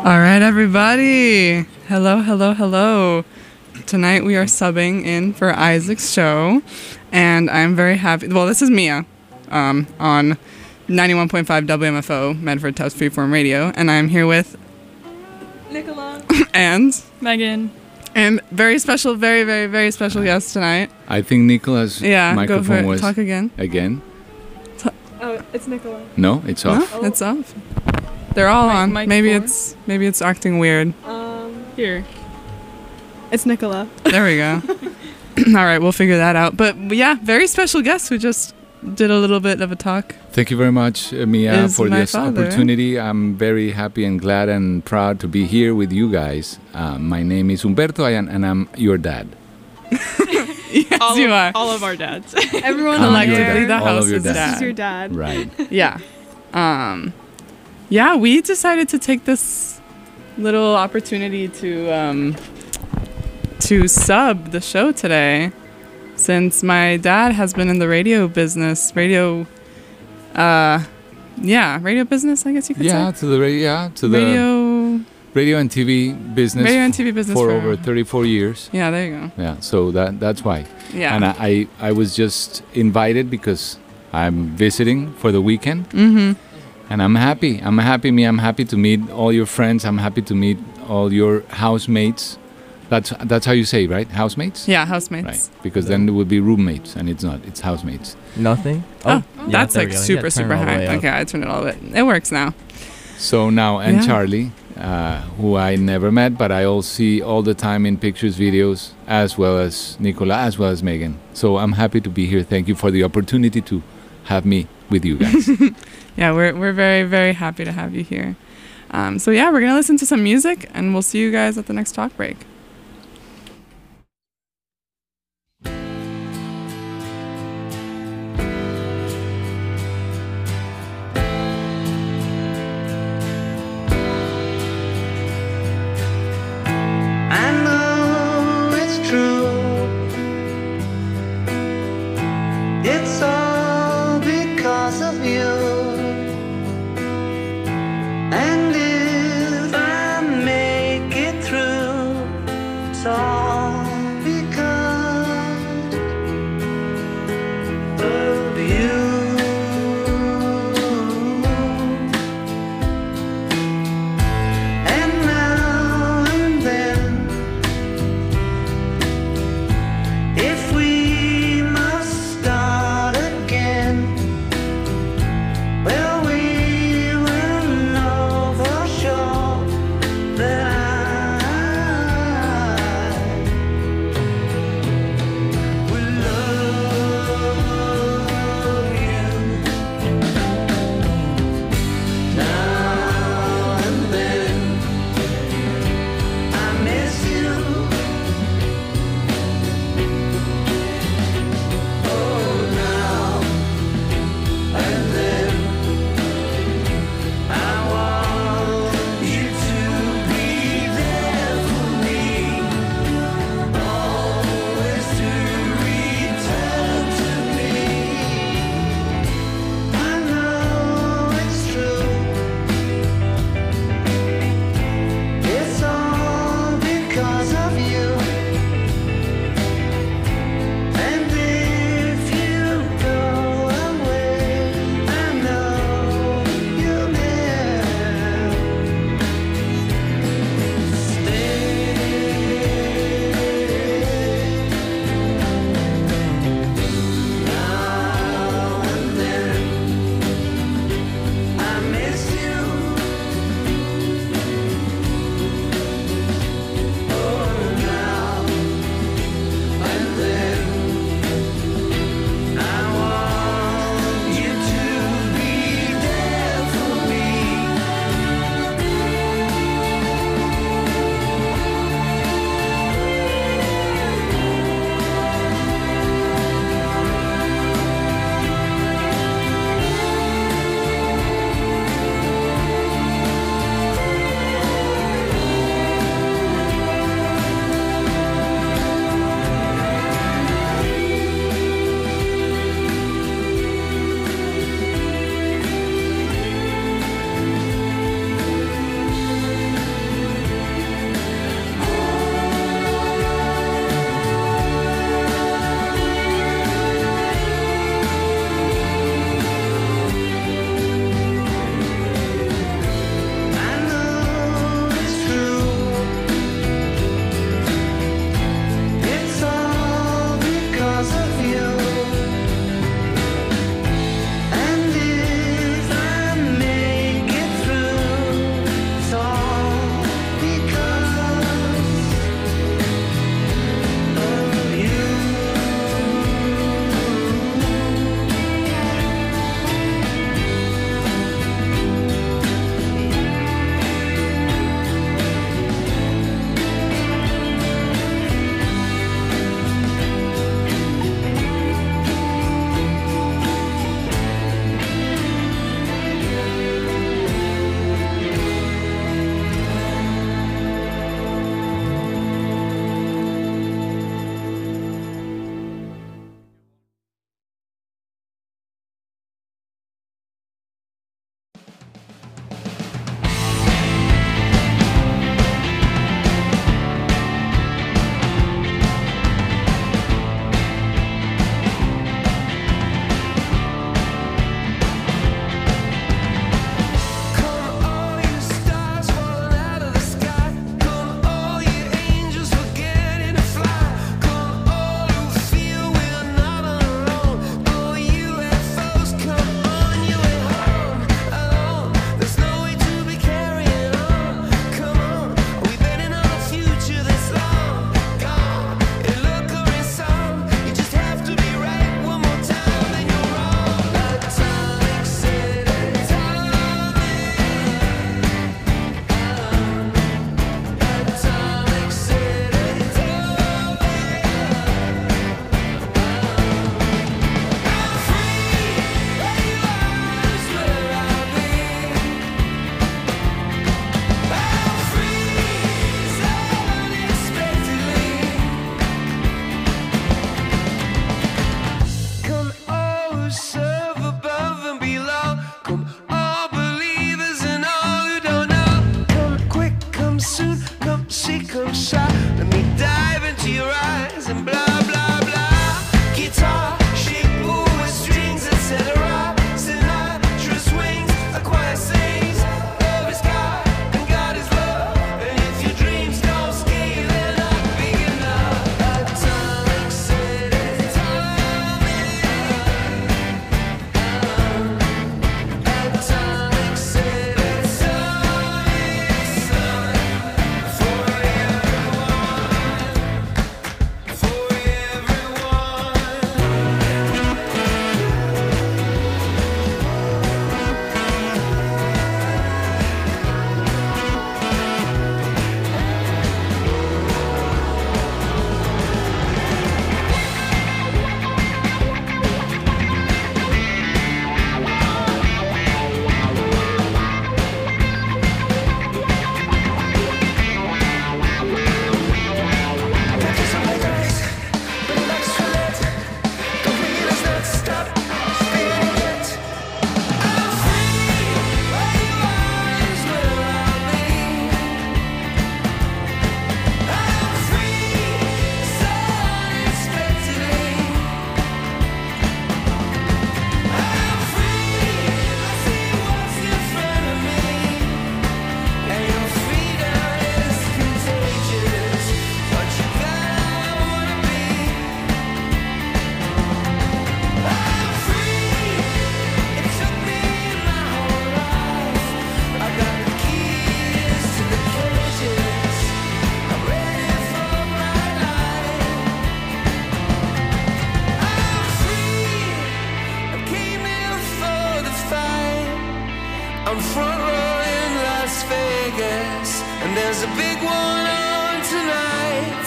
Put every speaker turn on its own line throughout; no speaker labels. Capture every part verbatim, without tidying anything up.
All right, everybody. Hello, hello, hello. Tonight we are subbing in for Isaac's show, and I'm very happy. Well, this is Mia um, on ninety-one point five W M F O, Medford Tufts Freeform Radio, and I'm here with
Nicola
and
Megan.
And very special, very, very, very special guest tonight.
I think Nicola's
yeah,
microphone
go for it.
was...
Talk again.
Again?
Oh, it's Nicola.
No, it's off.
No,
Oh.
it's off. They're all
Mic-
on.
mic
Maybe
four?
it's maybe it's acting weird.
Um, here. It's Nicola.
There we go. All right, we'll figure that out. But yeah, very special guest who just did a little bit of a talk.
Thank you very much, uh, Mia,
Is
for
my
this
father.
opportunity. I'm very happy and glad and proud to be here with you guys. Uh, my name is Humberto, I am, and I'm your dad.
Yes,
all
you
of,
are.
All of our dads.
Everyone
I'm
on
your
here,
dad.
the
All of
house
your
is
dads.
This
dad.
is your dad.
Right.
Yeah. Um, yeah, we decided to take this little opportunity to um, to sub the show today, since my dad has been in the radio business, radio, uh, yeah, radio business, I guess you could
Yeah,
say.
to the radio, yeah, to the
Radio,
radio and T V business.
radio and T V business
for
for
over thirty-four years.
Yeah, there you go.
Yeah, so that that's why.
Yeah.
And I, I, I was just invited because I'm visiting for the weekend.
Mm-hmm.
And I'm happy. I'm happy, me. I'm happy to meet all your friends. I'm happy to meet all your housemates. That's that's how you say, right? Housemates?
Yeah, housemates.
Right. Because then it would be roommates, and it's not. It's housemates.
Nothing?
Oh,
yeah,
that's
there
like
we go.
super,
Yeah, turn
super
it all the
high.
way up.
Okay, I turned it all the way. It works now.
So now, and
Yeah.
Charlie, uh, who I never met, but I all see all the time in pictures, videos, as well as Nicola, as well as Megan. So I'm happy to be here. Thank you for the opportunity to have me with you guys.
Yeah, we're we're very, very happy to have you here. Um, so yeah, we're gonna listen to some music, and we'll see you guys at the next talk break.
I know it's true. It's all because of you. And if I make it through, it's all because of you. And now and then, if we must start again, well, we will know for sure that I will love you. Now and then, I miss you. Oh, now and then, I want you to be there for me, always to return to me. I know it's true. It's all because of you. And if you go away, I know you'll never stay. Now and then, I miss you. Oh, shot. Let me dive into your eyes and blah blah blah. Guitar, shape, with strings, et cetera. Sinatra swings, a choir sings. Love is God and God is love. And if your dreams don't scale, they're not big enough. Atomic City, Atomic City, Atomic sun for everyone, for I'm front row in Las Vegas, and there's a big one on tonight.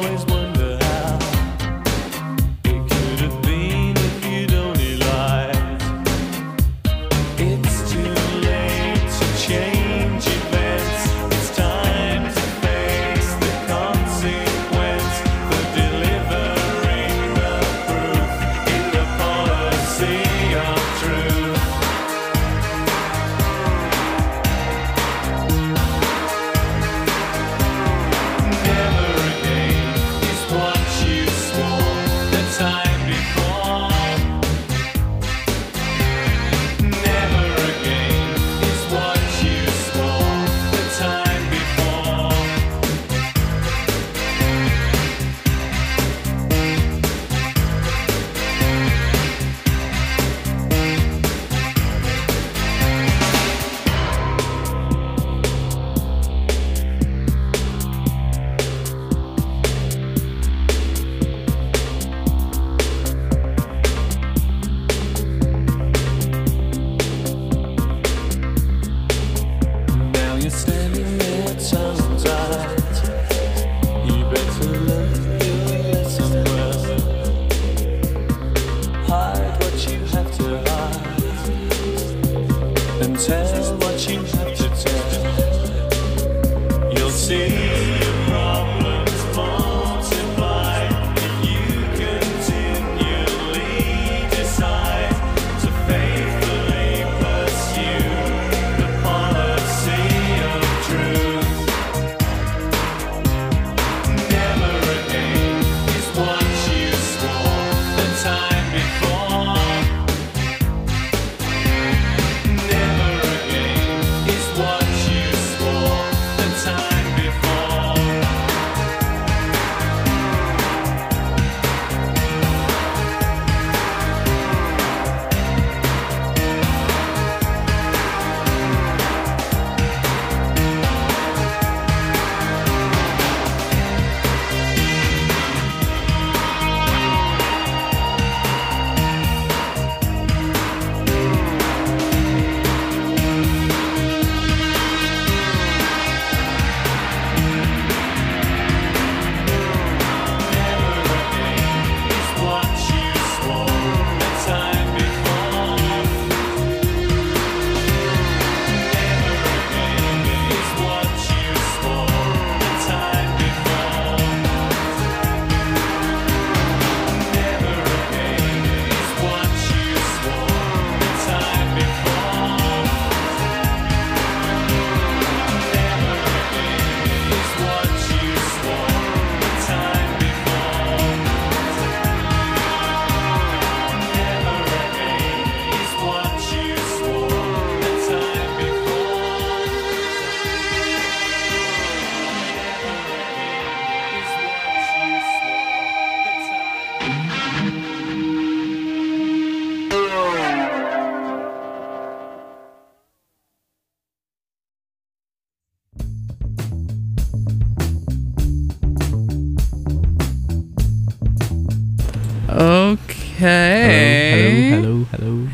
It could have been if you'd only lied.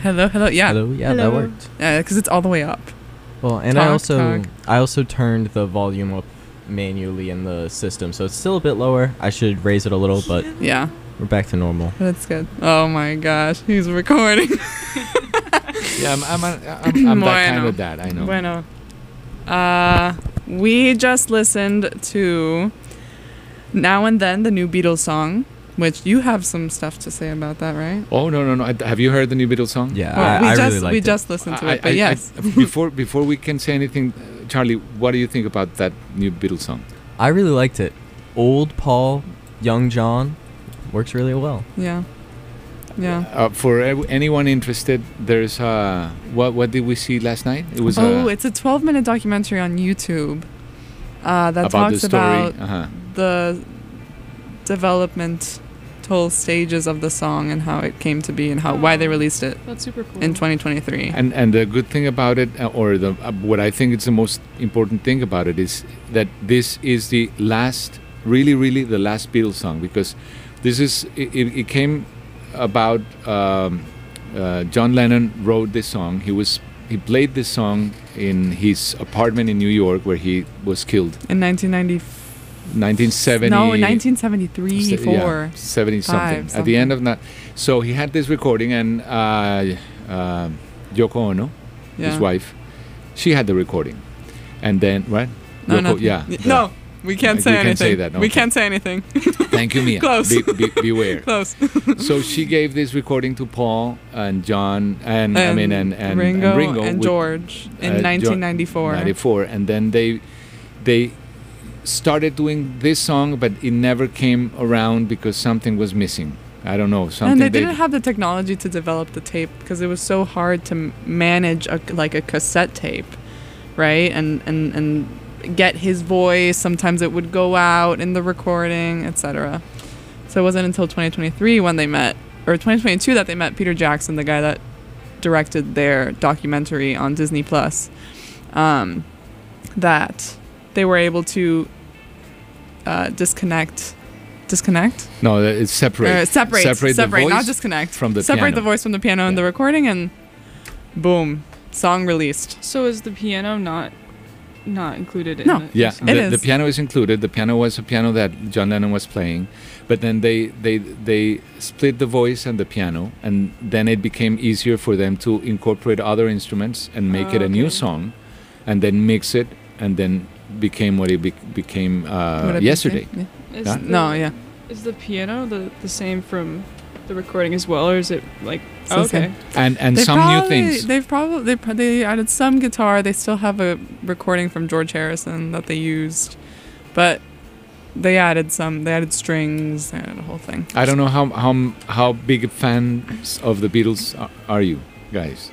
Hello, hello. Yeah.
Hello. Yeah,
Hello.
that worked.
Yeah, because it's all the way up.
Well, and I
Talk,
also
talk.
I also turned the volume up manually in the system, so it's still a bit lower. I should raise it a little, but
Yeah,
we're back to normal.
that's good. Oh my gosh, he's recording.
Yeah, I'm, I'm, a, I'm, I'm that kind
Bueno.
of dad. I know.
Bueno. Uh, we just listened to Now and Then, the new Beatles song, which you have some stuff to say about that, right?
Oh no no no! I- Have you heard the new Beatles song?
Yeah,
Well,
I,
we
I
just
really liked
we
it.
just listened to
I-
it, but
I- I-
yes.
before before we can say anything, uh, Charlie, what do you think about that new Beatles song?
I really liked it. Old Paul, young John, works really well.
Yeah. Yeah.
Uh, for ev- anyone interested, there's uh, what what did we see last night? It was
Oh,
uh,
it's a twelve minute documentary on YouTube uh, that
about the
talks
story.
about
uh-huh.
the developmental stages of the song and how it came to be and how why they released it
That's super cool.
in twenty twenty-three.
And and the good thing about it, uh, or the uh, what I think is the most important thing about it is that this is the last, really really the last Beatles song, because this is it, it, it came about. Um, uh, John Lennon wrote this song. He was he played this song in his apartment in New York where he was killed.
In nineteen ninety,
nineteen seventy.
no, in nineteen seventy-three,
Se-
four.
yeah, seventy something.
five,
At the end of that, so he had this recording, and uh, uh, Yoko Ono,
Yeah.
his wife, she had the recording, and then right?
No,
Yoko,
no,
yeah.
no, we can't
We
say
can't
anything.
say that,
We
okay.
can't say anything.
Thank you, Mia.
Close.
Be, be, beware.
Close.
So she gave this recording to Paul and John, and, I mean, and, and
Ringo
and, Ringo
and
with-
George in
uh, Jo-
nineteen ninety-four.
ninety-four, and then they they started doing this song, but it never came around because something was missing. I don't know, something.
And they didn't have the technology to develop the tape because it was so hard to m- manage a, like a cassette tape, right? And and and get his voice. Sometimes it would go out in the recording, et cetera. So it wasn't until twenty twenty-three when they met, or twenty twenty-two that they met Peter Jackson, the guy that directed their documentary on Disney Plus, um, that they were able to uh, disconnect. Disconnect?
No, it's separate.
Uh, separate,
separate,
separate,
the voice
not disconnect.
from the
separate
piano.
the voice from the piano in the
Yeah.
recording, and boom, song released.
So is the piano not not included in
No.
the
Yeah,
song?
It
the,
is.
the piano is included. The piano was a piano that John Lennon was playing, but then they they they split the voice and the piano, and then it became easier for them to incorporate other instruments and make
Oh,
it a new
okay.
song, and then mix it, and then became what it bec became uh,
Would it be
yesterday.
okay?
Is
Huh?
the-
No, yeah.
Is the piano the, the same from the recording as well, or is it like
It's
oh,
the
okay?
same.
And and
They
some new
probably-
things.
They've probably they, pro- they added some guitar. They still have a recording from George Harrison that they used, but they added some. They added strings and a whole thing.
I don't know how how how big fans of the Beatles are, are you guys?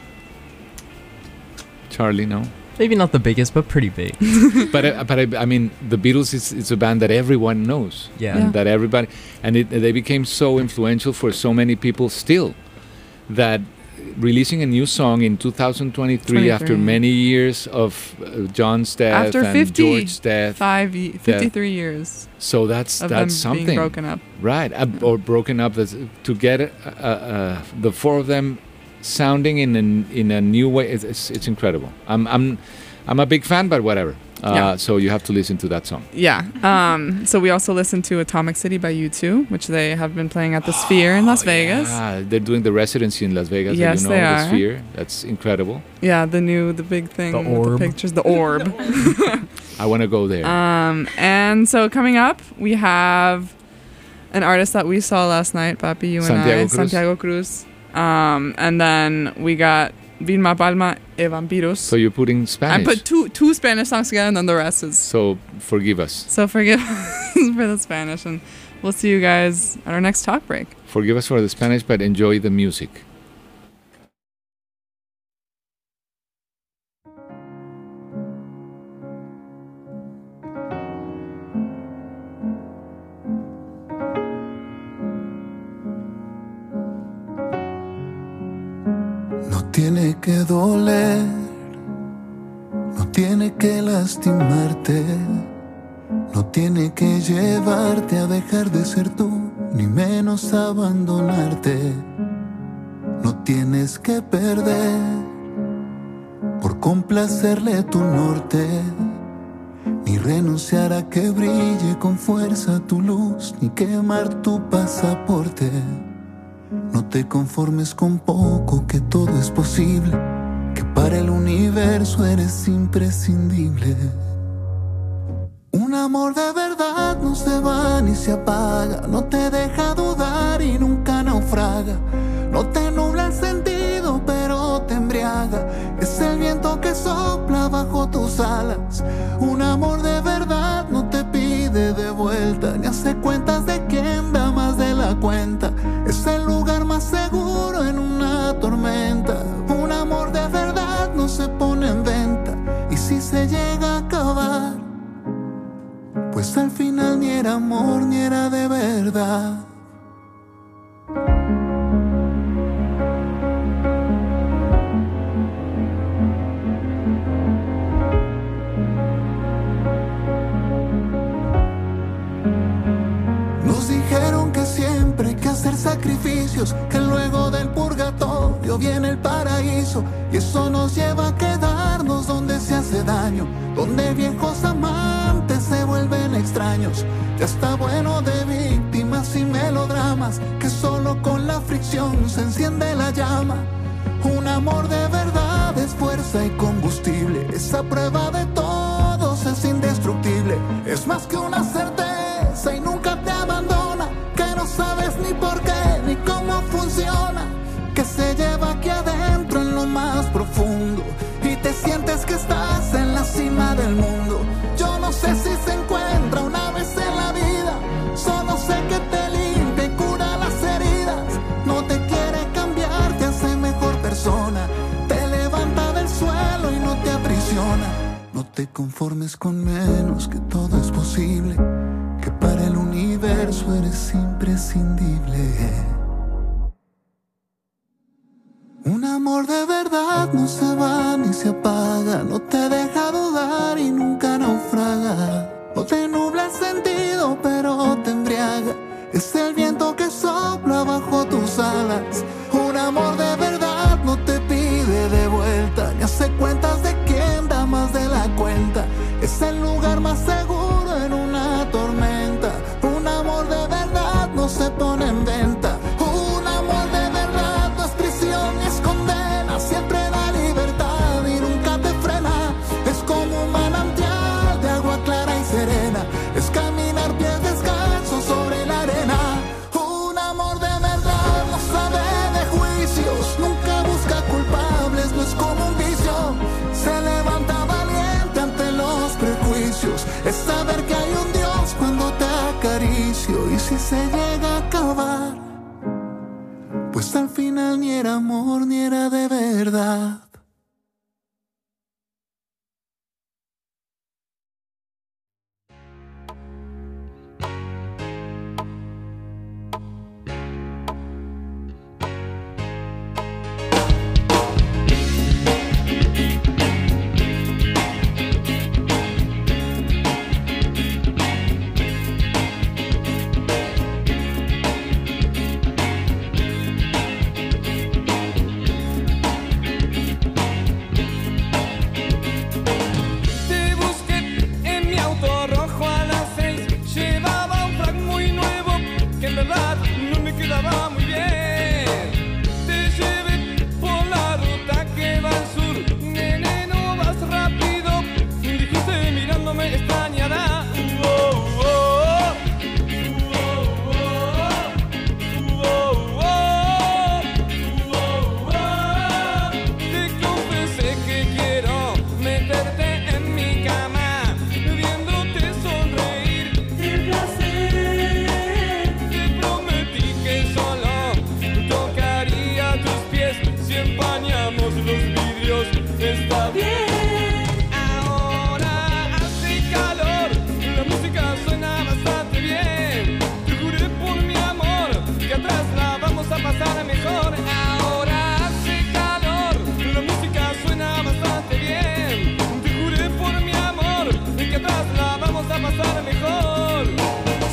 Charlie, no.
Maybe not the biggest, but pretty big.
but I, but I, I mean, the Beatles is it's a band that everyone knows,
Yeah.
and that everybody, and it, they became so influential for so many people still, that releasing a new song in two thousand twenty-three after
twenty-three.
many years of uh, John's death
After
and
fifty,
George's death,
Five, ye- fifty-three years
so that's
of
that's
them being
something,
broken up.
right? Uh, or broken up. That's, to get uh, uh, the four of them sounding in a, in a new way, it's, it's, it's incredible. I'm I'm I'm a big fan, but whatever. Uh,
Yeah.
So you have to listen to that song.
Yeah. Um, so we also listened to Atomic City by U two, which they have been playing at the Sphere in Las
Oh,
Vegas.
Yeah, they're doing the residency in Las Vegas.
Yes,
you know,
they
the
are.
Sphere. That's incredible.
Yeah, the new, the big thing
The
with
orb.
the pictures, the orb.
I want to go there.
Um, and so coming up, we have an artist that we saw last night, Papi, you and
Santiago
I,
Cruz.
Santiago Cruz. Um, and then we got Vilma Palma e Vampiros.
so you're putting
I
Spanish.
put two two Spanish songs together, and then the rest is.
so forgive us.
So forgive us for the Spanish, and we'll see you guys at our next talk break.
Forgive us for the Spanish, but enjoy the music.
No tiene que doler, no tiene que lastimarte, no tiene que llevarte a dejar de ser tú, ni menos abandonarte. no tienes que perder por complacerle tu norte, ni renunciar a que brille con fuerza tu luz, ni quemar tu pasaporte. No te conformes con poco, que todo es posible, que para el universo eres imprescindible. Un amor de verdad no se va ni se apaga, no te deja dudar y nunca naufraga. No te nubla el sentido pero te embriaga, es el viento que sopla bajo tus alas. Un amor de verdad no te pide de vuelta, ni hace cuentas de quién da más de la cuenta. Es el lugar más seguro en una tormenta. Un amor de verdad no se pone en venta, y si se llega a acabar, pues al final ni era amor ni era de verdad. Nos dijeron que siempre hay que hacer sacrificios, que luego del purgatorio viene el paraíso, y eso nos lleva a quedarnos donde se hace daño, donde viejos amantes se vuelven extraños. Ya está bueno de víctimas y melodramas, que solo con la fricción se enciende la llama. Un amor de verdad es fuerza y combustible, esa prueba de todos es indestructible. Es más que una certeza y nunca te abandona, que no sabes ni por qué ni cómo funciona, que se lleva aquí adentro en lo más profundo, y te sientes que estás en la cima del mundo. Yo no sé si se encuentra una vez en la vida, solo sé que te limpia y cura las heridas. No te quiere cambiar, te hace mejor persona, te levanta del suelo y no te aprisiona. No te conformes con menos, que todo es posible, que para el universo eres imprescindible. Un amor de verdad no se va ni se apaga, no te deja dudar y nunca naufraga. No te nubla el sentido pero te embriaga, es el viento que sopla bajo tus alas. Un amor de verdad no te pide de vuelta, ni hace cuentas de quién da más de la cuenta. Es el lugar más seguro en una tormenta. Un amor de verdad no se pone en venta. Un amor de verdad no es prisión ni es condena, siempre da libertad y nunca te frena. Es como un manantial de agua clara y serena, es caminar pies descalzos sobre la arena. Un amor de verdad no sabe de juicios, nunca busca culpables, no es como un vicio. Se levanta valiente ante los prejuicios, es saber que hay un Dios cuando te acaricio. Y si se llega a acabar, pues al final ni era amor ni era de verdad.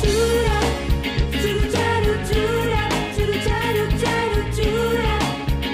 Chura, churu, charu, charu, chura.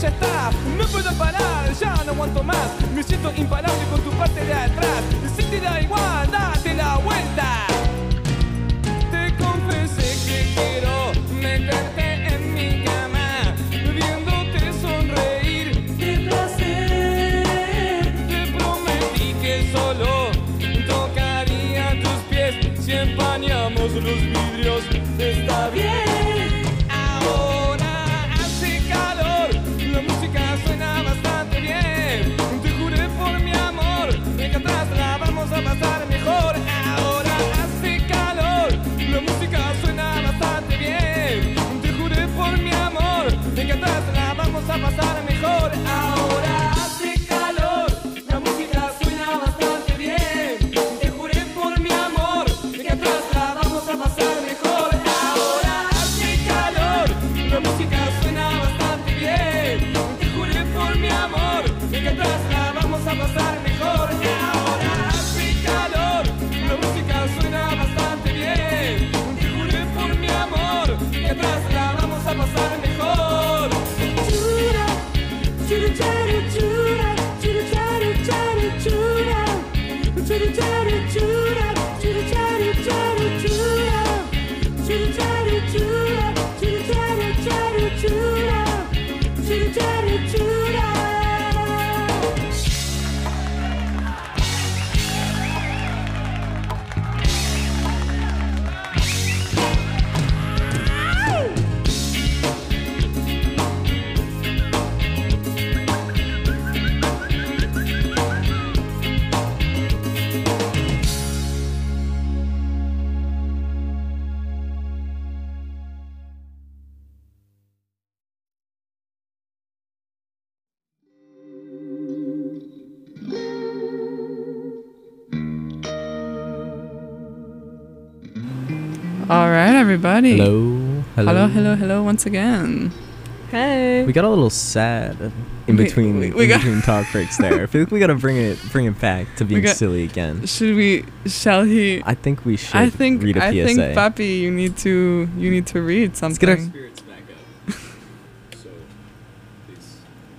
ya está, no puedo parar, ya no aguanto más. Me siento imparable con tu parte de atrás. Si te da igual, date la vuelta. Te confesé que quiero meterte en mi cama, viéndote sonreír. ¡Qué placer! Te prometí que solo tocaría tus pies si empañamos los vidrios. Está bien. Ahora hace calor, la música suena bastante bien. Te juré por mi amor que atrás la vamos a pasar mejor. Ahora hace calor, la música suena bastante bien. Te juré por mi amor que atrás la vamos a pasar mejor. Ahora hace calor, la música suena bastante bien. Te juré por mi amor que atrás la vamos a pasar mejor. Ahora hace calor, la música suena bastante bien. Te juré por mi amor que atrás la vamos a pasar mejor. Ahora hace calor, la música suena bastante bien. Te juré por mi amor que atrás la vamos a pasar mejor. Chura, chura, chara, chura, chura, chara, chara, chura. Chura, chara, chura, chura, chara, chara, chura. Chura, chara, chura, chura, chara, chara, chura. Chura, chara, chura.
All right, everybody.
Hello.
Hello, hello, hello once again.
Hey.
We got a little sad in
We-
between
we- we
in
got-
between talk breaks there. I feel like we gotta bring it bring it back to being
got-
silly again.
Should we, shall he?
I think we should
I think,
read a
I
P S A.
think, Papi, you need to, you need to read something.
Let's get our
Spirits back up. So, this.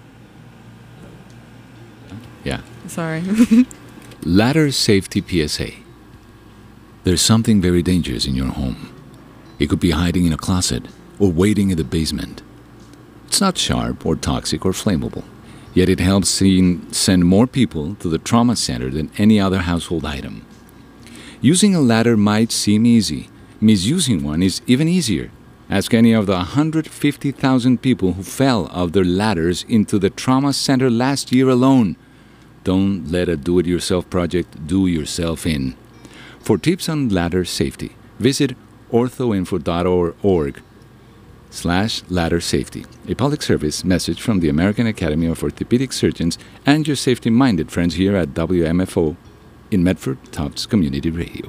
Yeah.
Sorry.
Ladder safety P S A. There's something very dangerous in your home. It could be hiding in a closet or waiting in the basement. It's not sharp or toxic or flammable, yet it helps seen, send more people to the trauma center than any other household item. Using a ladder might seem easy. Misusing one is even easier. Ask any of the one hundred fifty thousand people who fell off their ladders into the trauma center last year alone. Don't let a do-it-yourself project do yourself in. For tips on ladder safety, visit orthoinfo dot org slash ladder safety, a public service message from the American Academy of Orthopedic Surgeons and your safety-minded friends here at W M F O in Medford Tufts Community Radio.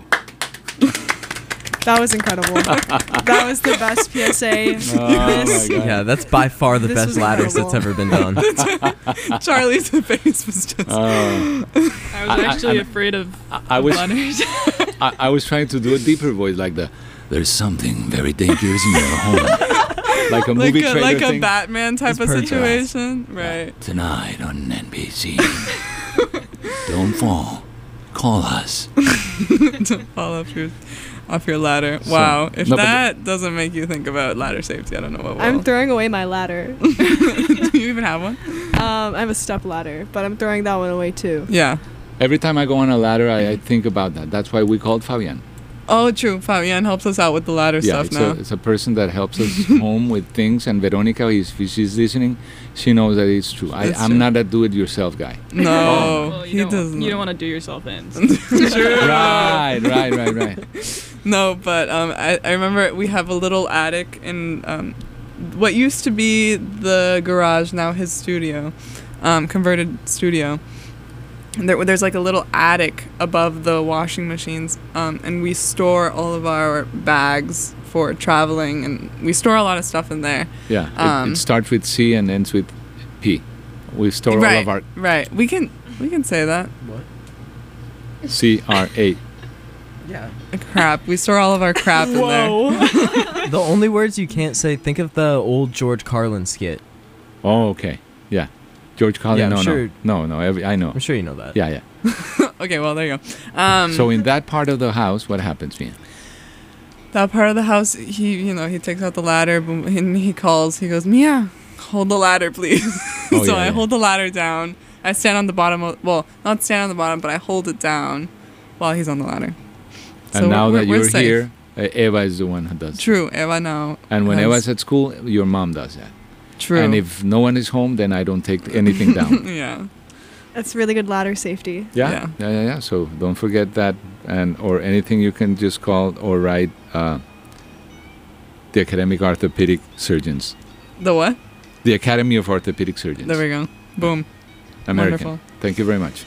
That was incredible. That was the best P S A. This-
Yeah, that's by far the
This
best
was
ladders that's
incredible.
ever been done.
Charlie's face was just.
Uh,
I was
I-
actually
I-
afraid of
I, I was
ladders.
I, I was trying to do a deeper voice like the "There's something very dangerous in your home," like a
like
movie
a,
trailer
like a
thing.
Batman type
It's
of
perfect.
situation, right?
Tonight on N B C. Don't fall. Call us.
To fall off your off your ladder.
So-
Wow. If
no, but
that doesn't make you think about ladder safety, I don't know what will.
I'm throwing away my ladder.
Do you even have one?
Um, I have a step ladder, but I'm throwing that one away too.
Yeah.
Every time I go on a ladder, I, I think about that. That's why we called Fabian.
Oh, true. Fabian helps us out with the ladder
Yeah,
stuff
it's
now.
a, it's a person that helps us home with things. And Veronica, if she's listening, she knows that it's true. I,
That's
I'm
true.
not a do-it-yourself guy.
No,
Well,
he
you don't,
doesn't.
You don't want to do yourself in.
True.
Right, right, right, right.
No, but um, I, I remember we have a little attic in um, what used to be the garage, now his studio, um, converted studio. And there, there's like a little attic above the washing machines, um, and we store all of our bags for traveling, and we store a lot of stuff in there.
Yeah, it,
Um,
it starts with C and ends with P. We store
right,
all of our
right. We can we can say that.
C R A.
Yeah.
Crap. We store all of our crap in there.
The only words you can't say, think of the old George Carlin skit.
Oh, okay. George Carlin?
Yeah, I'm
no,
sure-
no, no, no. Every, I know.
I'm sure you know that.
Yeah, yeah.
Okay, well there you go. Um,
So in that part of the house, what happens, Mia?
that part of the house, he you know he takes out the ladder, boom, and he calls. He goes, Mia, hold the ladder, please.
Oh,
so
yeah,
I
yeah.
hold the ladder down. I stand on the bottom. Of, well, not stand on the bottom, but I hold it down while he's on the ladder.
And
So
now
we're-
that
we're
you're
safe.
here, uh, Eva is the one who does. it.
True, Eva now.
And when
has-
Eva's at school, your mom does that.
True.
And if no one is home, then I don't take anything down.
yeah.
That's really good ladder safety.
Yeah?
Yeah.
yeah, yeah, yeah. So don't forget that, and or anything you can just call or write uh, the Academic Orthopedic Surgeons,
The what?
the Academy of Orthopedic Surgeons,
There we go. Boom.
American.
Wonderful.
Thank you very much.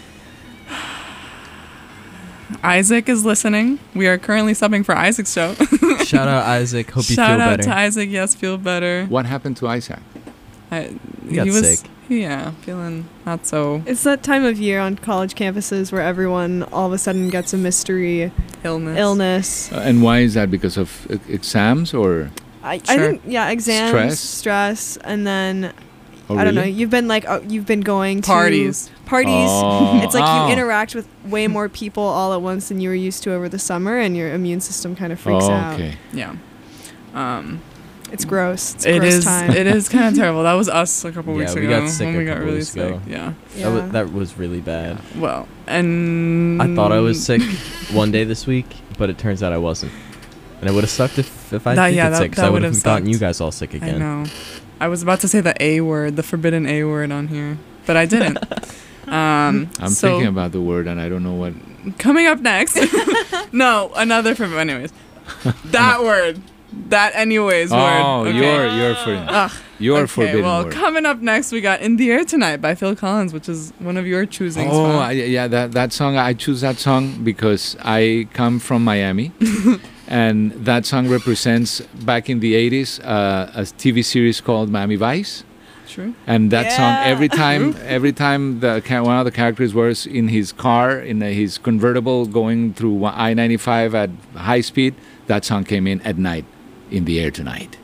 Isaac is listening. We are currently subbing for Isaac's show.
Shout out Isaac. Hope you
Shout
feel
out
better.
to Isaac. Yes, feel better.
What happened to Isaac?
I,
He got
was,
sick.
Yeah, feeling not so
It's that time of year on college campuses where everyone all of a sudden gets a mystery
illness.
illness.
Uh, and why is that? Because of e- exams or?
I, I
Sure.
think yeah, exams,
Stress?
stress, and then
Oh,
I don't know.
really?
You've been like uh, you've been going to
Parties.
Parties.
Oh,
It's like
oh.
you interact with way more people all at once than you were used to over the summer, and your immune system kind of freaks
oh,
out.
okay.
Yeah. Um,
It's gross. It's
it
gross
is.
time.
It is kind of terrible. That was us a couple
Yeah,
weeks
we
ago
got sick
when
a
we got
couple
really
weeks
sick.
ago.
Yeah.
yeah.
That, was, that was really bad.
Well, and
I thought I was sick one day this week, but it turns out I wasn't. And it would have sucked if, if I
That-
did
yeah,
get
that-
sick, 'cause
that
I would
would've
have gotten
sucked.
you guys all sick
I
again.
know. I was about to say the A word, the forbidden A word on here, but I didn't. um,
I'm
so
thinking about the word and I don't know what.
coming up next. no, another forbidden. Anyways, that word, that anyways word.
Oh,
okay?
you're you're for
Ugh,
your
okay,
forbidden
well,
word.
coming up next, we got "In the Air Tonight" by Phil Collins, which is one of your choosings.
Oh,
Fran.
I, yeah, that that song. I choose that song because I come from Miami, and that song represents back in the eighties uh, a T V series called Miami Vice.
True.
And that song,
Yeah.
every time, every time the ca- one of the characters was in his car, in uh, his convertible, going through I ninety-five at high speed, that song came in at night, "In the Air Tonight."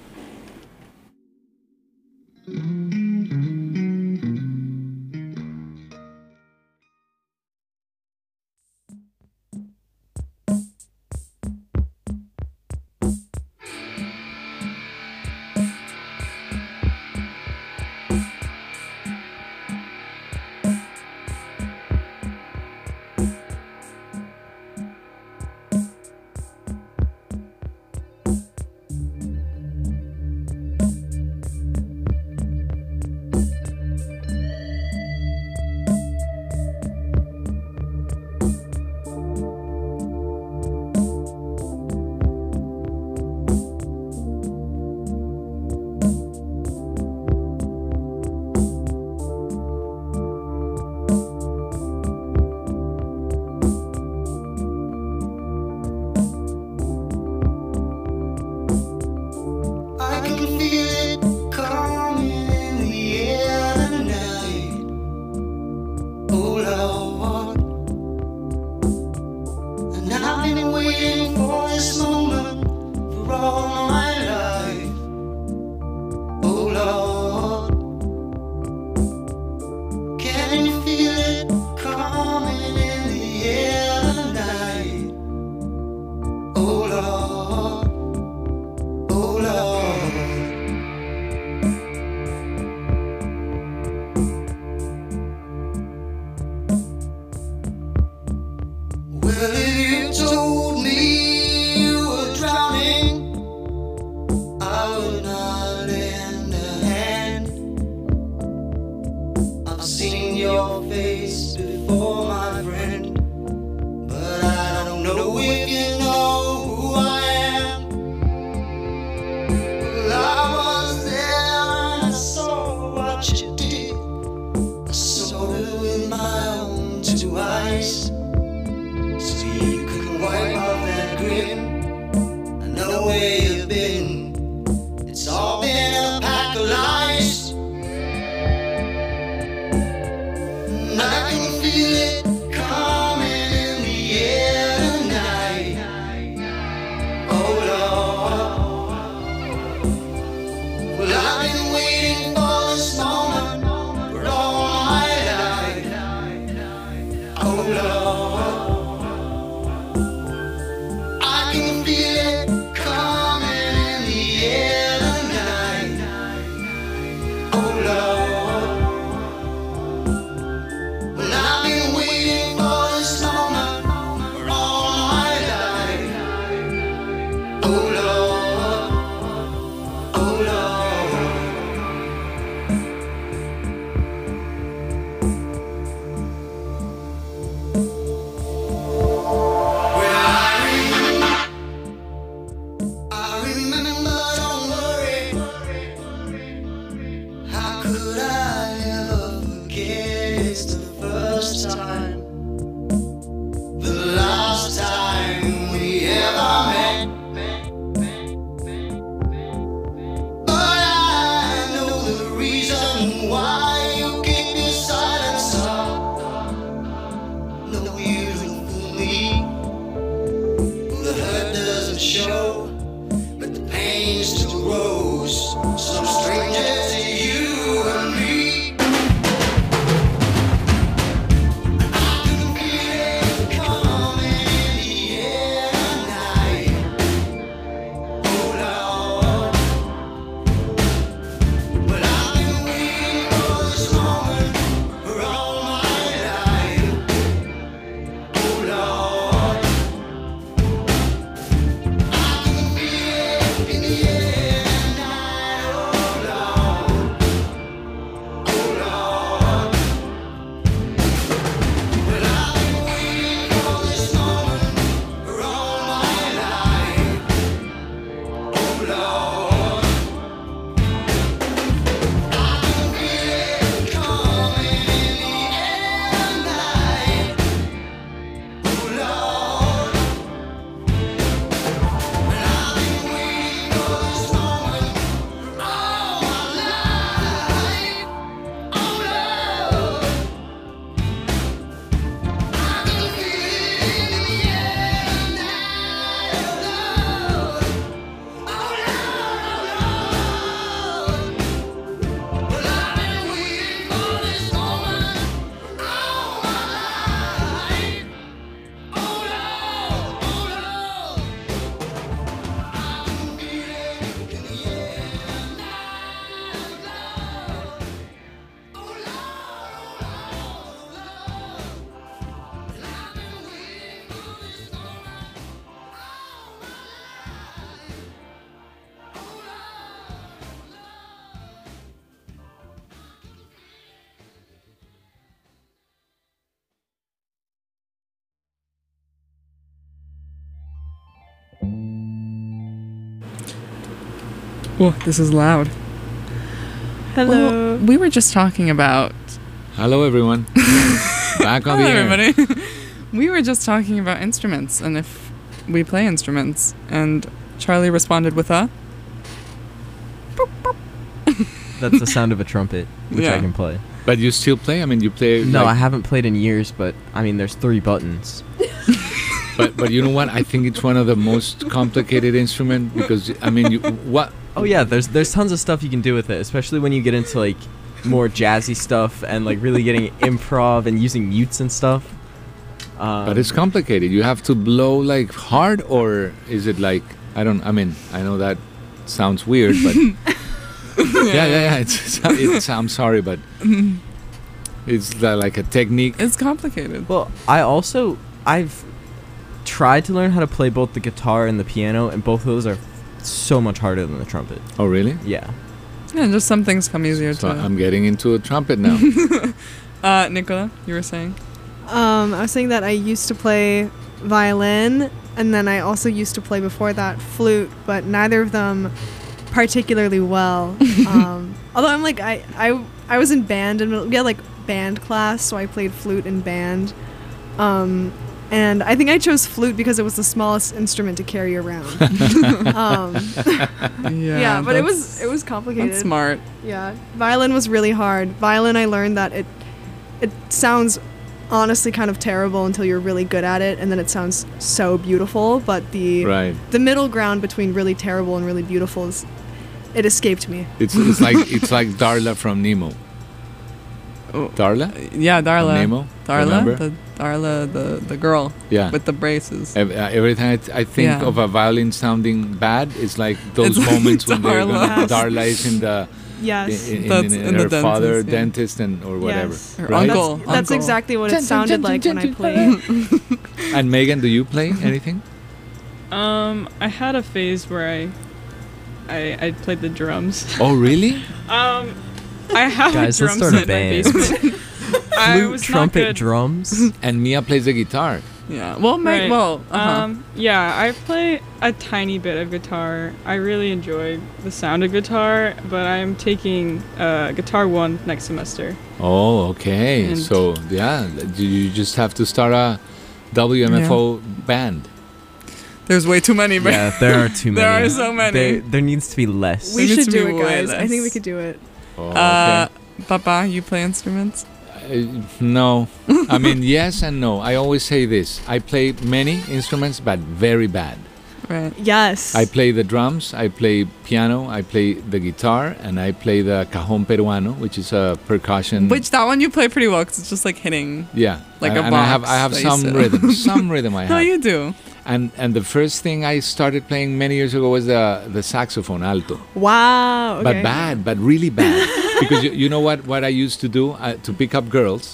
I can feel it coming in the air tonight. Oh Lord, and I've been waiting for this moment for all my life. Oh Lord, can you feel it coming in the air tonight? Oh Lord. Oh Lord, well, if you told me you were drowning, I would not lend a hand. I've seen your face before, my friend, but I don't know if you know who I am. Well, I was there and I saw what you did. I saw it with my own two eyes. So you could wipe off that grin. I know where you've been. It's all been a pack of lies. And I can feel it coming in the air tonight. Oh Lord. Well, I've been waiting for this moment for
Oh, this is loud.
Hello.
Well, we were just talking about.
Hello, everyone. Back on
Hello,
the air.
everybody. We were just talking about instruments and if we play instruments, and Charlie responded with a.
That's the sound of a trumpet, which I
Yeah.
can play.
But you still play? I mean, you play.
No,
like-
I haven't played in years, but I mean, there's three buttons.
But but you know what? I think it's one of the most complicated instrument because I mean, you what?
Oh yeah, there's there's tons of stuff you can do with it, especially when you get into like more jazzy stuff and like really getting improv and using mutes and stuff. Um,
But it's complicated. You have to blow like hard, or is it like I don't? I mean, I know that sounds weird, but yeah, yeah, yeah. It's, it's I'm sorry, but it's the, like a technique.
It's complicated.
Well, I also I've tried to learn how to play both the guitar and the piano, and both of those are so much harder than the trumpet.
Oh, really?
Yeah.
Yeah, just some things come easier
So
to.
I'm getting into a trumpet now.
uh, Nicola, you were saying.
Um, I was saying that I used to play violin, and then I also used to play before that flute, but neither of them particularly well. um, although I'm like I, I I was in band and we had like band class, so I played flute in band. Um, and I think I chose flute because it was the smallest instrument to carry around. um,
Yeah,
yeah, but it was
that's-
it was complicated.
That's smart.
Yeah, violin was really hard. Violin, I learned that it it sounds honestly kind of terrible until you're really good at it, and then it sounds so beautiful. But the
Right.
the middle ground between really terrible and really beautiful is it escaped me.
It's it's like it's like Darla from Nemo.
Oh.
Darla?
Yeah, Darla.
Nemo?
Darla,
Remember?
the Darla, the the girl
Yeah.
with the braces.
Ev- uh, Every time I, th- I think
Yeah.
of a violin sounding bad, it's like those
It's like
moments when they're
Darla.
gonna, Darla is in the
Yes.
in, in,
That's
in,
in the
her father
dentist, yeah.
dentist and or whatever.
Yes.
Her
Right?
uncle.
That's, that's
uncle.
exactly what it sounded like when I played.
And Megan, do you play anything?
Um, I had a phase where I, I, I played the drums.
Oh, really?
Um, I have
Guys,
a
let's
drum
start a
set in my
band.
basement. I
Flute,
was not
trumpet,
good.
drums.
And Mia plays the guitar.
Yeah. Well, Meg.
Right.
Well. Uh-huh.
Um, yeah, I play a tiny bit of guitar. I really enjoy the sound of guitar, but I'm taking uh, Guitar One next semester.
Oh, okay.
And-
So yeah, you you just have to start a W M F O band.
There's way too many. But
Yeah, there are too many.
There are so many.
There, there needs to be less.
We
There needs
should
to
do
be
it,
way
guys. I think we
less.
could do it.
Oh,
Uh, Papa, you play instruments?
Uh, no, I mean yes and no. I always say this: I play many instruments, but very bad.
Right.
Yes.
I play the drums, I play piano, I play the guitar, and I play the cajón peruano, which is a percussion.
Which that one you play pretty well because it's just like hitting.
yeah,
like
and,
a
and I have I
box
have
that you
some
sit-
rhythm, some rhythm I have.
No, you do.
And and the first thing I started playing many years ago was the the saxophone alto.
Wow. Okay.
But bad, but really bad. Because you, you know what, what I used to do uh, to pick up girls,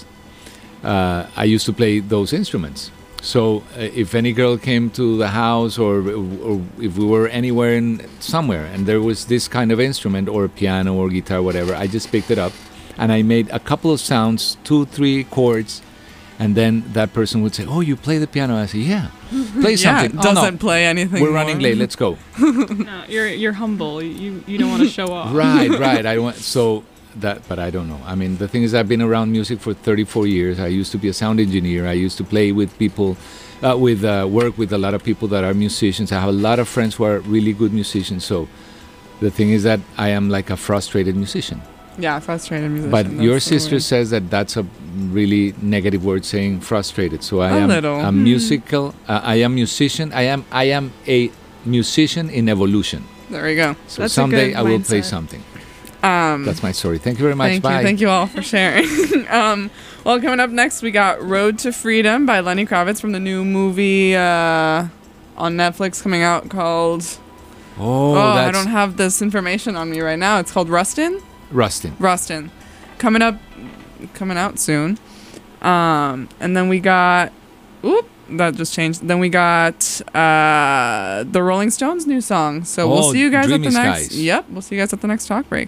uh, I used to play those instruments. So uh, if any girl came to the house, or, or if we were anywhere in somewhere, and there was this kind of instrument, or piano or guitar, whatever, I just picked it up, and I made a couple of sounds, two, three chords, and then that person would say, "Oh, you play the piano?" I say, "Yeah, play
Yeah,
something." "Oh, no,
doesn't play anything.
we're running
more.
late. Let's go."
No, you're you're humble. You you don't want to show off.
Right, right. I want so that, but I don't know. I mean, the thing is, I've been around music for thirty-four years. I used to be a sound engineer. I used to play with people, uh, with uh, work with a lot of people that are musicians. I have a lot of friends who are really good musicians. So, the thing is that I am like a frustrated musician.
Yeah, frustrated musician.
But
that's
your
the
sister
word.
says that that's a really negative word, saying frustrated. So I
A
am
little.
a musical. Uh, I am musician. I am I am a musician in evolution.
There we go.
So
That's a
someday
good
I will play
mindset.
something.
Um,
That's my story. Thank you very much.
Thank
Bye.
you. Thank you all for sharing. um, well, coming up next, we got Road to Freedom by Lenny Kravitz from the new movie uh, on Netflix coming out called.
Oh,
Oh,
that's
I don't have this information on me right now. It's called Rustin.
Rustin.
Rustin. Coming up, coming out soon. Um, and then we got. Oop, that just changed. Then we got uh, the Rolling Stones new song. So we'll
Oh,
see you guys
Dreamy
at the next.
Skies.
Yep, we'll see you guys at the next talk break.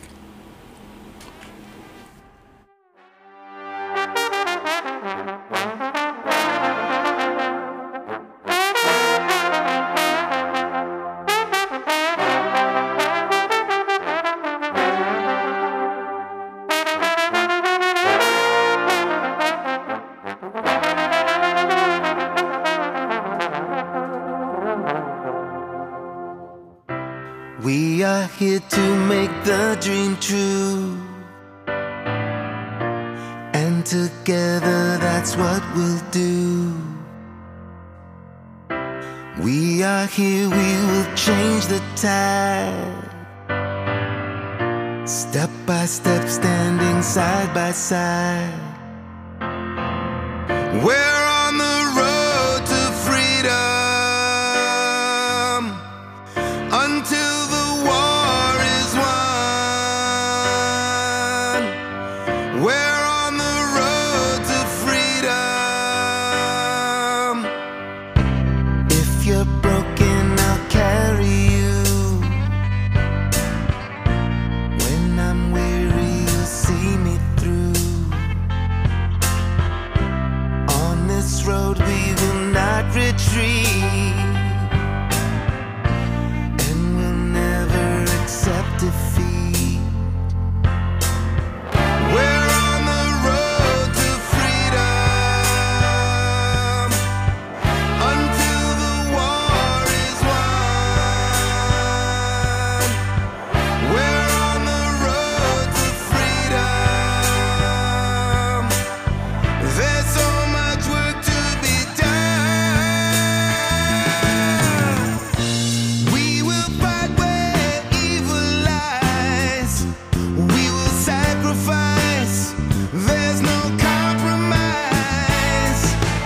We are here to make the dream true, and together that's what we'll do. We are here, we will change the tide. Step by step, standing side by side. We're on the road to freedom until the war is won. We're on the road to freedom. If you're broken, I'll carry you. When I'm weary, you'll see me through. On this road we will not retreat, and we'll never accept defeat. We're on the road to freedom until the war is won. We're on the road to freedom. There's so much work to be done. We will fight where evil lies. We will sacrifice. There's no compromise.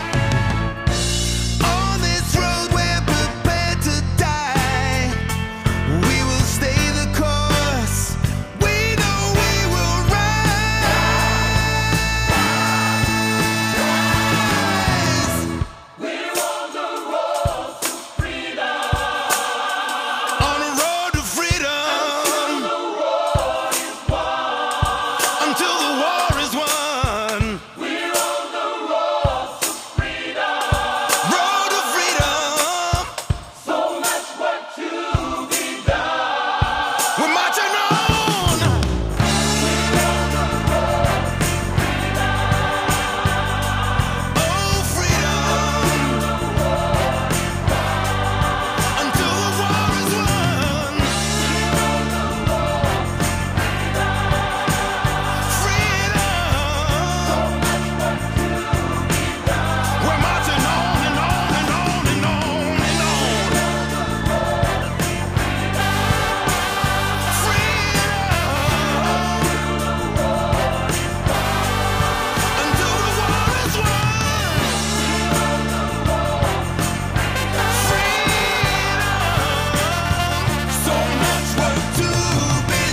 On this road we're prepared to die. We will stay the course. We know we will rise. We're on the road to freedom. On the road to freedom. Until the war is won. We're on the road to freedom. Road to freedom. So much work to be done. We're marching on. Oh, freedom. Until the war is won. Freedom. We're marching on and on and on and on and on. Freedom. Until the war is won. Freedom. So much work to be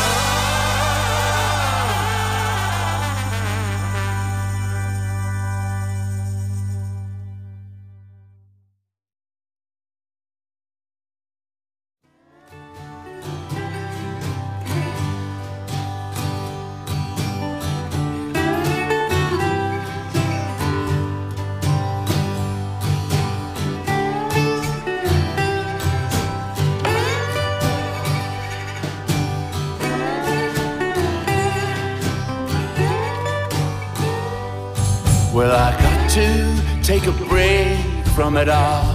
Well, I got to take a break from it all,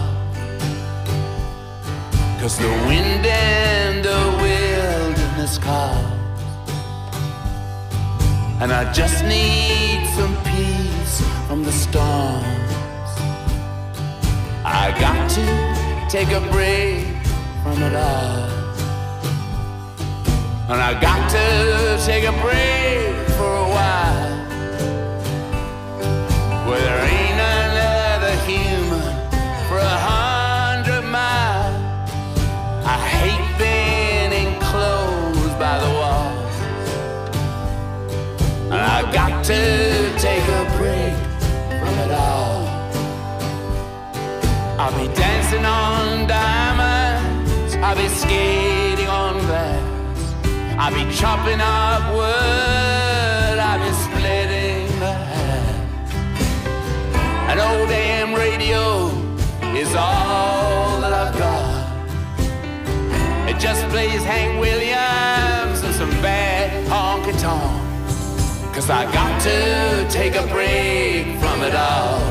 'cause the wind and the wilderness calls, and I just need some peace from the storms. I got to take a break from it all, and I got to take a break for a while, where there ain't another human for a hundred miles. I hate being enclosed by the walls, and I got to take a break from it all. I'll be dancing on diamonds, I'll be skating on glass, I'll be chopping up wood, I'll be splitting the hair. An old damn radio is all that I've got. It just plays Hank Williams and some bad honky-tonk, 'cause I got to take a break from it all.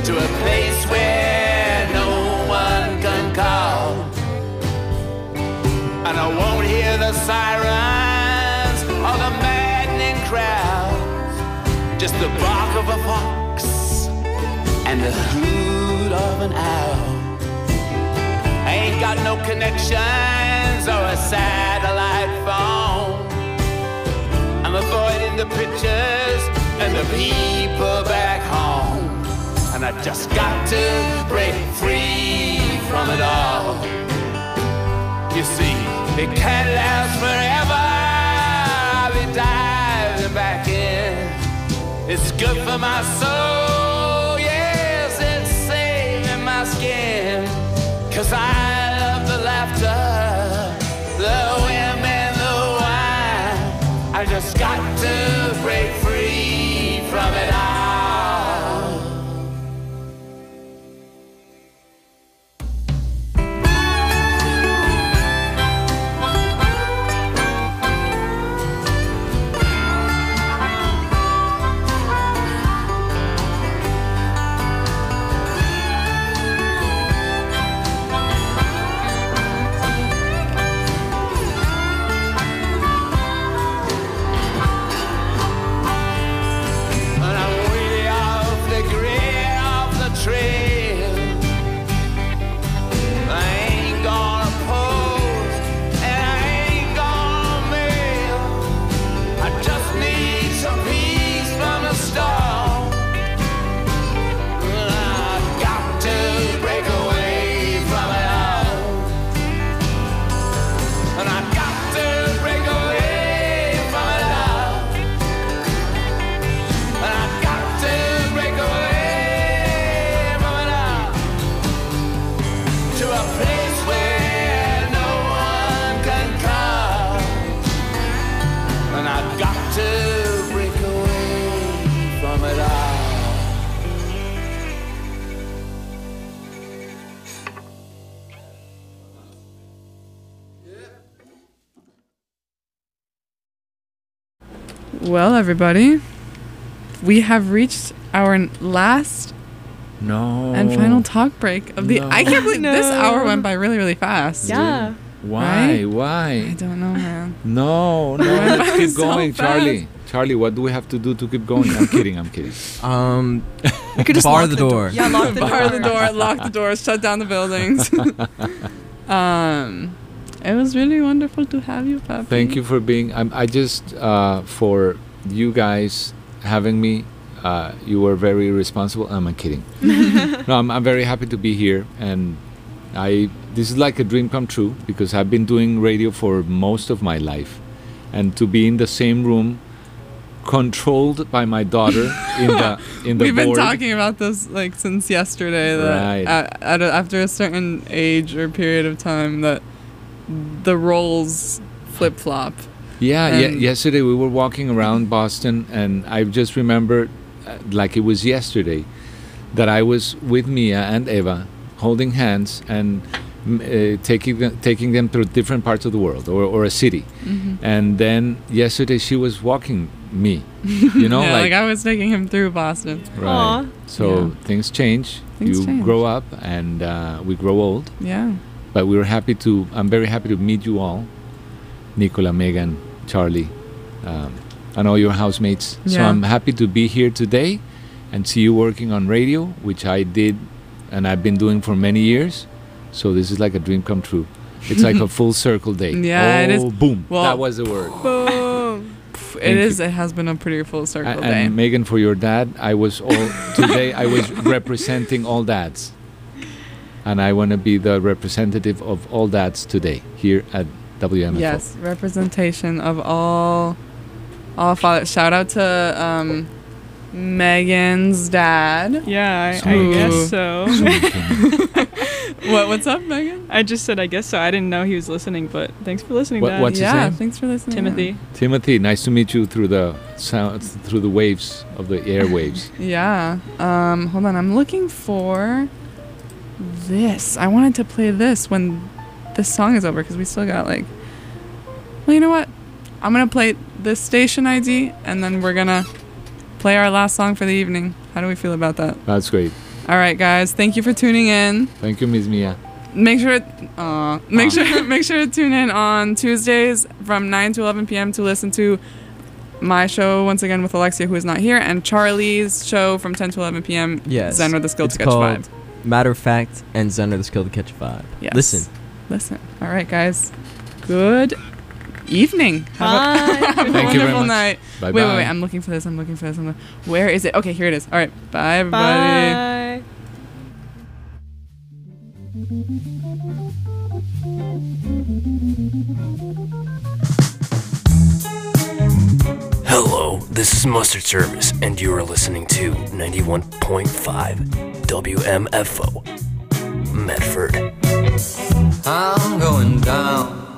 to a place where no one can call. And I won't hear the sirens or the maddening crowds, just the bark of a fox and the hoot of an owl. I ain't got no connections or a satellite phone. I'm avoiding the pictures and the people back home. And I just got to break free from it all. You see, it can't last forever. I'll be diving back in. It's good for my soul, yes, it's saving my skin. Cause I love the laughter, the women, the wine. I just got to break free from it all.
Well, everybody, we have reached our n- last
No.
and final talk break of the.
No.
I can't believe this
No.
hour went by really, really fast.
Yeah.
Why?
Right?
Why?
I don't know, man.
No, no,
Went
let's
by
keep
so
going,
fast.
Charlie. Charlie, what do we have to do to keep going? I'm kidding, I'm kidding.
Um,
We could just
bar
lock
the door.
Yeah, lock the door.
Bar the door, lock the doors, shut down the buildings. um, it was really wonderful to have you, Papi.
Thank you for being. I'm, I just uh, for you guys having me. Uh, you were very responsible. I'm kidding. No, I'm, I'm very happy to be here, and I. This is like a dream come true because I've been doing radio for most of my life, and to be in the same room, controlled by my daughter in the in the
We've been
board.
talking about this like since yesterday. That
Right.
at, at a, after a certain age or period of time, that the roles flip flop.
Yeah, ye-
And-
yesterday we were walking around Boston, and I just remember, uh, like it was yesterday, that I was with Mia and Eva, holding hands and mm, uh, taking them, taking them through different parts of the world or, or a city.
Mm-hmm.
And then yesterday she was walking me, you know,
yeah, like,
like,
I was taking him through Boston.
right.
Aw.
So
Yeah.
things change.
Things
you
change.
grow up, and uh, we grow old.
Yeah.
But we were happy to. I'm very happy to meet you all, Nicola, Megan, Charlie, um, and all your housemates. So
Yeah.
I'm happy to be here today and see you working on radio, which I did and I've been doing for many years. So this is like a dream come true. It's like a full circle day.
Yeah,
oh,
it is.
Boom.
Well-
that was the word.
Boom.
It
Thank
is.
you.
It has been a pretty full circle
A-
day.
and Megan, for your dad, I was all today. I was representing all dads, and I want to be the representative of all dads today here at W M F O.
Yes, representation of all, all fathers. Shout out to um, Megan's dad.
Yeah, I, I
Smooth.
guess so.
What? What's up, Megan?
I just said I guess so. I didn't know he was listening, but thanks for listening,
What-
Dad.
what's his
yeah,
name?
thanks for listening.
Timothy.
Timothy, nice to meet you through the sound, through the waves of the airwaves.
Yeah. Um, hold on. I'm looking for this. I wanted to play this when this song is over because we still got like. Well, you know what? I'm gonna play this station I D and then we're gonna play our last song for the evening. How do we feel about that?
That's great.
All right, guys. Thank you for tuning in.
Thank you, Miss Mia.
Make sure, uh, make
Aw.
sure, make sure to tune in on Tuesdays from nine to eleven p.m. to listen to my show once again with Alexia, who is not here, and Charlie's show from ten to eleven p.m.
Yes.
Zen or the Skill
It's
to Catch
called
Vibe.
Matter of Fact and Zen or the Skill to Catch a Vibe.
Yes.
Listen.
Listen. All right, guys. Good evening. Have
Bye.
a, have a
Thank you very
wonderful
much.
night.
Bye
Wait,
bye.
wait, wait. I'm looking for this. I'm looking for this. I'm look- Where is it? Okay, here it is. All right. Bye, everybody.
Bye.
Hello, this is Mustard Service, and you are listening to ninety-one point five W M F O, Medford.
I'm going down